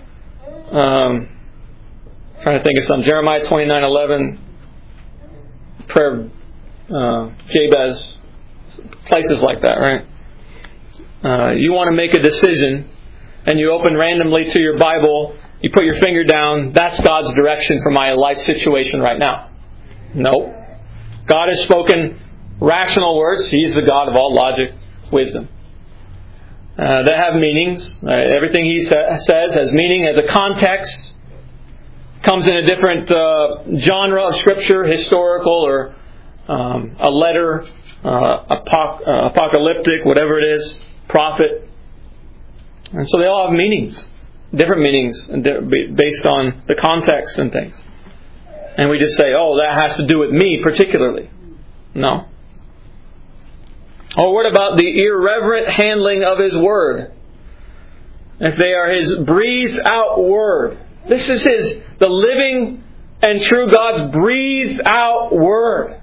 Trying to think of some. Jeremiah 29:11, prayer, Jabez, places like that, right? You want to make a decision, and you open randomly to your Bible, you put your finger down, that's God's direction for my life situation right now. No. God has spoken rational words. He's the God of all logic, wisdom. That have meanings. Everything He says has meaning, has a context. Comes in a different genre of Scripture, historical or a letter, apocalyptic, whatever it is, prophet. And so they all have meanings, different meanings based on the context and things. And we just say, oh, that has to do with me particularly. No. Or what about the irreverent handling of His Word? If they are His breathed out Word. This is the living and true God's breathed out Word.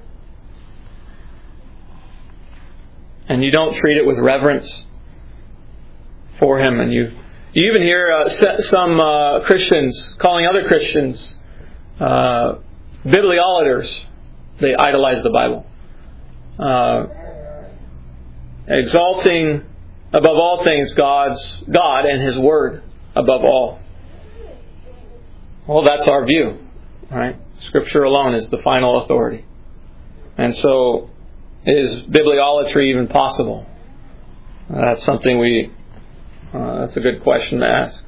And you don't treat it with reverence for Him. And you even hear some Christians calling other Christians bibliolaters. They idolize the Bible. Exalting above all things God and His Word above all. Well, that's our view, right? Scripture alone is the final authority. And so, is bibliolatry even possible? That's something that's a good question to ask.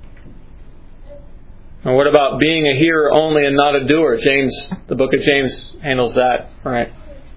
And what about being a hearer only and not a doer? The book of James handles that, right?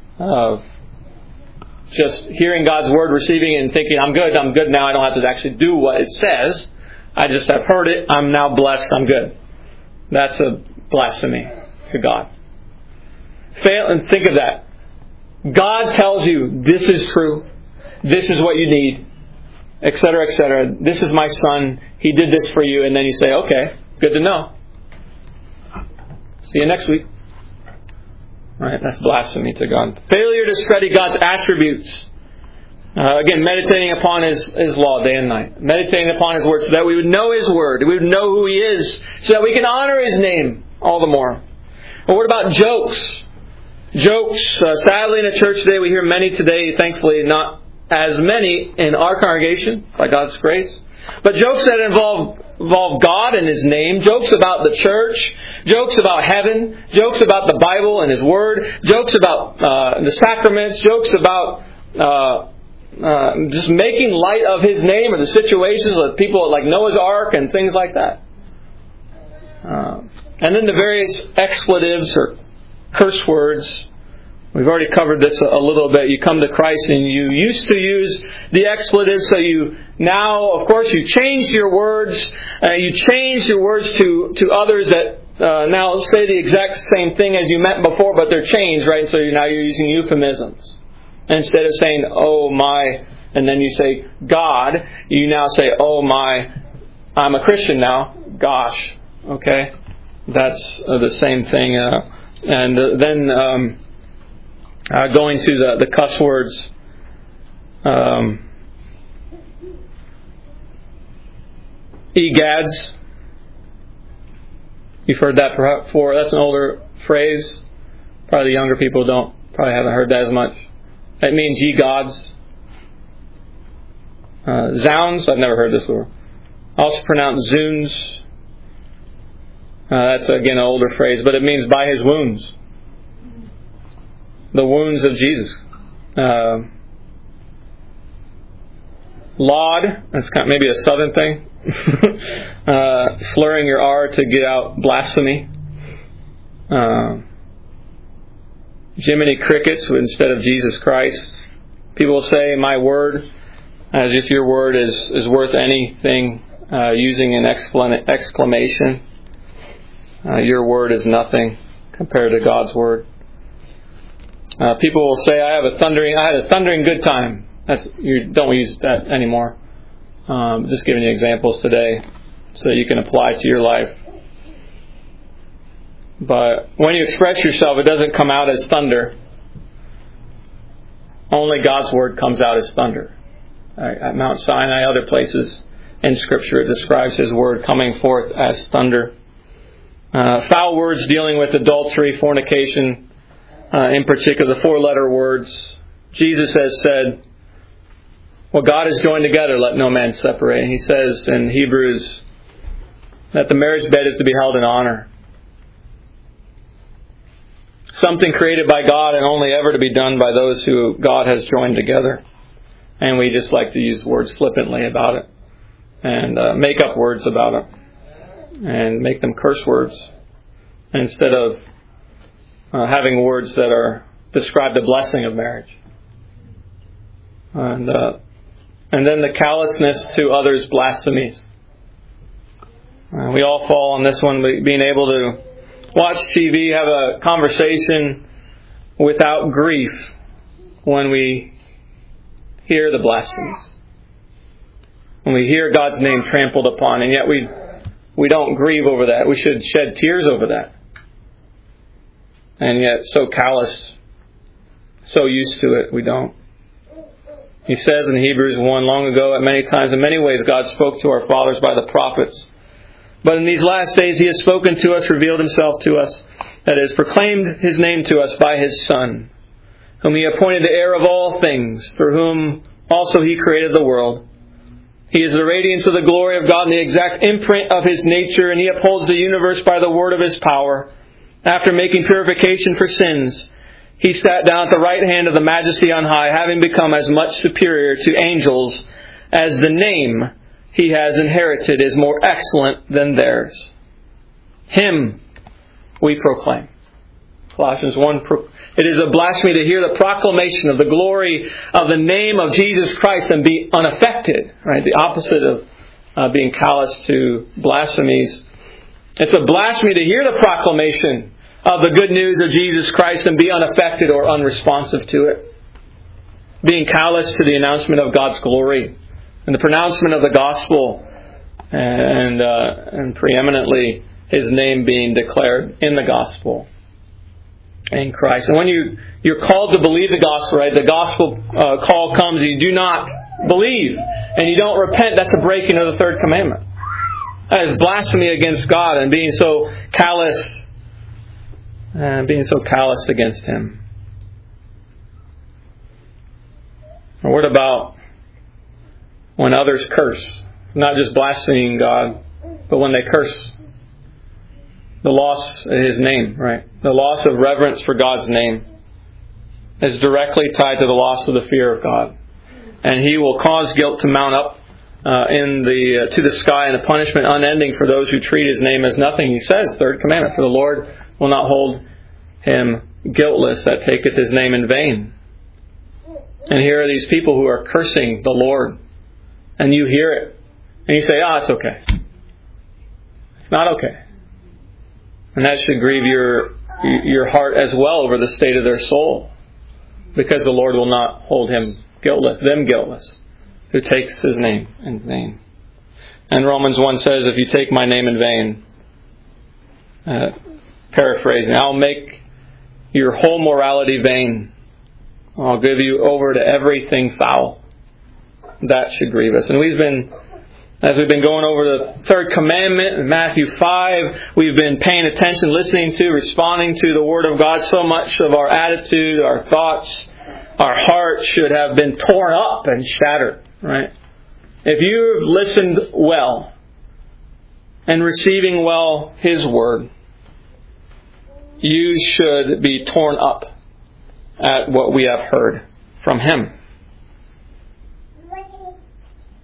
Just hearing God's Word, receiving it, and thinking, I'm good now, I don't have to actually do what it says. I just have heard it, I'm now blessed, I'm good. That's a blasphemy to God. Fail and think of that. God tells you, this is true, this is what you need, etc., etc. This is my son, He did this for you, and then you say, okay, good to know. See you next week. Right? That's blasphemy to God. Failure to study God's attributes. Again, meditating upon His law day and night. Meditating upon His Word so that we would know His Word. We would know who He is. So that we can honor His name all the more. But what about jokes? Jokes. Sadly in the church today, we hear many today, thankfully not as many in our congregation, by God's grace. But jokes that involve God and His name. Jokes about the church. Jokes about heaven. Jokes about the Bible and His Word. Jokes about the sacraments. Jokes about just making light of His name or the situations with people like Noah's Ark and things like that. And then the various expletives or curse words. We've already covered this a little bit. You come to Christ and you used to use the expletives, so you now, of course, you changed your words. You changed your words to others that now say the exact same thing as you meant before, but they're changed, right? So now you're using euphemisms. Instead of saying, oh my, and then you say God, you now say, oh my, I'm a Christian now. Gosh. Okay? That's the same thing. And then going to the cuss words. Egads. You've heard that before. That's an older phrase. Probably the younger people probably haven't heard that as much. It means ye gods. Zounds, I've never heard this before. Also pronounced zoons. That's again an older phrase, but it means by His wounds. The wounds of Jesus. Laud, that's kind of maybe a southern thing. Slurring your R to get out blasphemy. Jiminy Crickets instead of Jesus Christ. People will say, my word, as if your word is worth anything, using an exclamation. Your word is nothing compared to God's word. People will say, I had a thundering good time. You don't use that anymore. Just giving you examples today so you can apply to your life. But when you express yourself, it doesn't come out as thunder. Only God's word comes out as thunder. At Mount Sinai, other places in Scripture, it describes His word coming forth as thunder. Foul words dealing with adultery, fornication, in particular, the 4-letter words. Jesus has said, what God has joined together, let no man separate. And He says in Hebrews that the marriage bed is to be held in honor. Something created by God and only ever to be done by those who God has joined together. And we just like to use words flippantly about it. And make up words about it. And make them curse words. Instead of having words that describe the blessing of marriage. And then the callousness to others' blasphemies. We all fall on this one, being able to watch TV, have a conversation without grief when we hear the blasphemies. When we hear God's name trampled upon, and yet we don't grieve over that. We should shed tears over that. And yet, so callous, so used to it, we don't. He says in Hebrews 1, long ago, at many times, in many ways, God spoke to our fathers by the prophets. But in these last days, He has spoken to us, revealed Himself to us, that is, proclaimed His name to us by His Son, whom He appointed the heir of all things, through whom also He created the world. He is the radiance of the glory of God and the exact imprint of His nature, and He upholds the universe by the word of His power. After making purification for sins, He sat down at the right hand of the Majesty on high, having become as much superior to angels as the name He has inherited is more excellent than theirs. Him we proclaim. Colossians 1, it is a blasphemy to hear the proclamation of the glory of the name of Jesus Christ and be unaffected. Right? The opposite of being callous to blasphemies. It's a blasphemy to hear the proclamation of the good news of Jesus Christ and be unaffected or unresponsive to it. Being callous to the announcement of God's glory and the pronouncement of the gospel and preeminently His name being declared in the gospel in Christ. And when you're called to believe the gospel, right? The gospel call comes, you do not believe and you don't repent, that's a breaking of the third commandment. That is blasphemy against God and being so callous against Him. And what about when others curse? Not just blaspheming God, but when they curse. The loss of His name, right? The loss of reverence for God's name is directly tied to the loss of the fear of God. And He will cause guilt to mount up to the sky, and a punishment unending for those who treat His name as nothing. He says, third commandment, for the Lord will not hold him guiltless that taketh His name in vain. And here are these people who are cursing the Lord. And you hear it. And you say, it's okay. It's not okay. And that should grieve your heart as well over the state of their soul. Because the Lord will not hold them guiltless, who takes His name in vain. And Romans 1 says, if you take my name in vain, paraphrasing, I'll make your whole morality vain. I'll give you over to everything foul. That should grieve us. And as we've been going over the third commandment in Matthew 5, we've been paying attention, listening to, responding to the Word of God. So much of our attitude, our thoughts, our heart should have been torn up and shattered. Right? If you've listened well and receiving well His Word, you should be torn up at what we have heard from Him.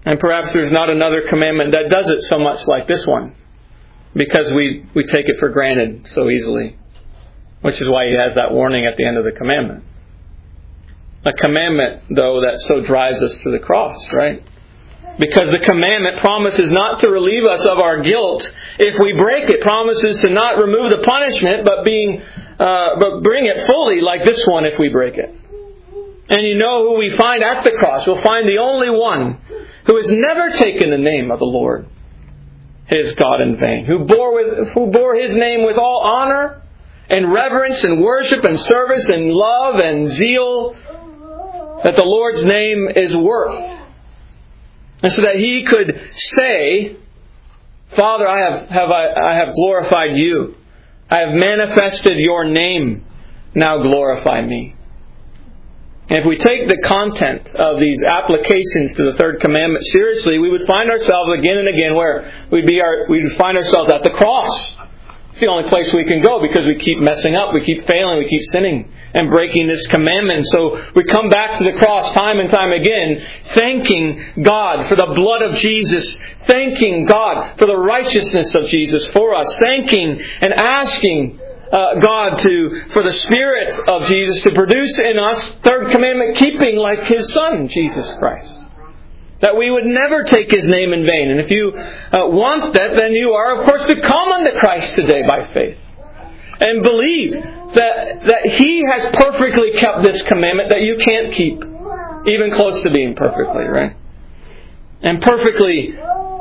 And perhaps there's not another commandment that does it so much like this one, because we take it for granted so easily, which is why He has that warning at the end of the commandment. A commandment, though, that so drives us to the cross, right? Because the commandment promises not to relieve us of our guilt if we break it. Promises to not remove the punishment, but bring it fully, like this one, if we break it. And you know who we find at the cross? We'll find the only one who has never taken the name of the Lord, his God, in vain. Who bore His name with all honor and reverence and worship and service and love and zeal that the Lord's name is worth. And so that He could say, Father, I have glorified You. I have manifested Your name. Now glorify Me. And if we take the content of these applications to the third commandment seriously, we would find ourselves again and again where we'd find ourselves at the cross. It's the only place we can go because we keep messing up, we keep failing, we keep sinning and breaking this commandment. So we come back to the cross time and time again, thanking God for the blood of Jesus, thanking God for the righteousness of Jesus for us, thanking and asking God for the Spirit of Jesus to produce in us third commandment keeping like His Son, Jesus Christ. That we would never take His name in vain. And if you want that, then you are, of course, to come unto Christ today by faith. And believe that He has perfectly kept this commandment that you can't keep. Even close to being perfectly, right? And perfectly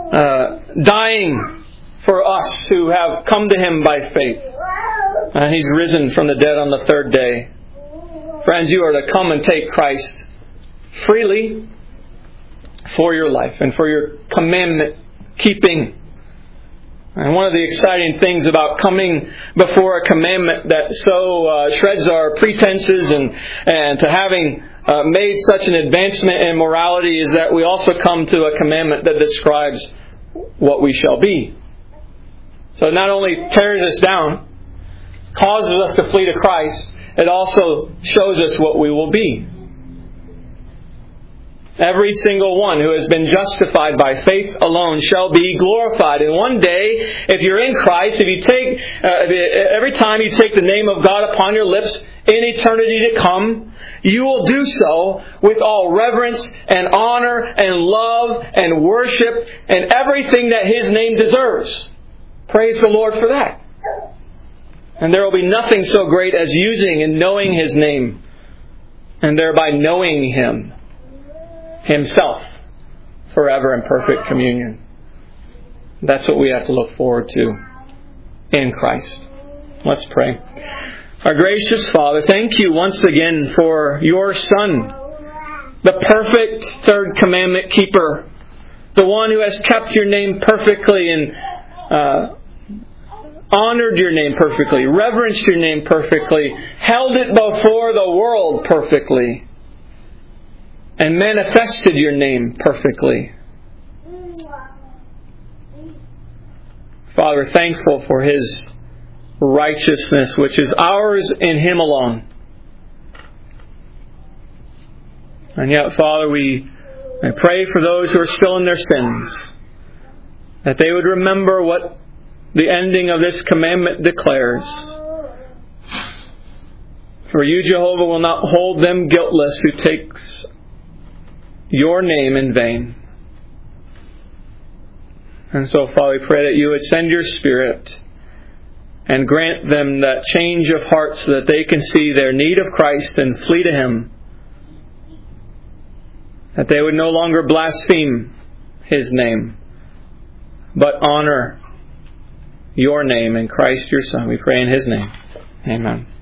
dying for us who have come to Him by faith. And He's risen from the dead on the third day. Friends, you are to come and take Christ freely for your life and for your commandment keeping. And one of the exciting things about coming before a commandment that so shreds our pretenses and to having made such an advancement in morality is that we also come to a commandment that describes what we shall be. So it not only tears us down, causes us to flee to Christ, it also shows us what we will be. Every single one who has been justified by faith alone shall be glorified. And one day, if you're in Christ, every time you take the name of God upon your lips in eternity to come, you will do so with all reverence and honor and love and worship and everything that His name deserves. Praise the Lord for that. And there will be nothing so great as using and knowing His name, and thereby knowing Him Himself forever in perfect communion. That's what we have to look forward to in Christ. Let's pray. Our gracious Father, thank You once again for Your Son, the perfect third commandment keeper, the one who has kept Your name perfectly and honored Your name perfectly, reverenced Your name perfectly, held it before the world perfectly, and manifested Your name perfectly. Father, thankful for His righteousness, which is ours in Him alone. And yet, Father, I pray for those who are still in their sins, that they would remember what the ending of this commandment declares. For You, Jehovah, will not hold them guiltless who takes Your name in vain. And so, Father, we pray that You would send Your Spirit and grant them that change of heart so that they can see their need of Christ and flee to Him. That they would no longer blaspheme His name, but honor Your name in Christ Your Son. We pray in His name. Amen.